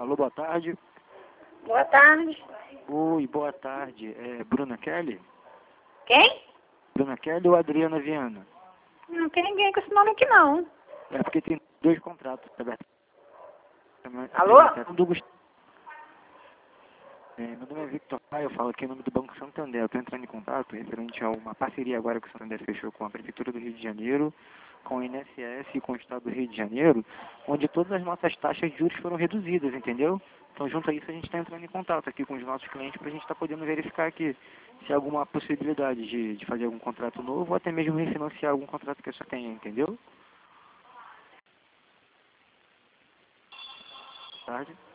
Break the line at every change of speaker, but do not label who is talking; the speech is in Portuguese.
Alô, boa tarde.
Boa tarde.
Oi, boa tarde. É Bruna Kelly?
Quem?
Bruna Kelly ou Adriana Viana?
Não tem ninguém com esse nome aqui, não.
É porque tem dois contratos abertos.
Alô?
Meu nome é Victor Pai, eu falo aqui em nome do Banco Santander. Eu estou entrando em contato referente a uma parceria agora que o Santander fechou com a Prefeitura do Rio de Janeiro, com o INSS e com o Estado do Rio de Janeiro, onde todas as nossas taxas de juros foram reduzidas, entendeu? Então, junto a isso, a gente está entrando em contato aqui com os nossos clientes para a gente estar podendo verificar aqui se há alguma possibilidade de fazer algum contrato novo ou até mesmo refinanciar algum contrato que a senhora tenha, entendeu? Boa tarde.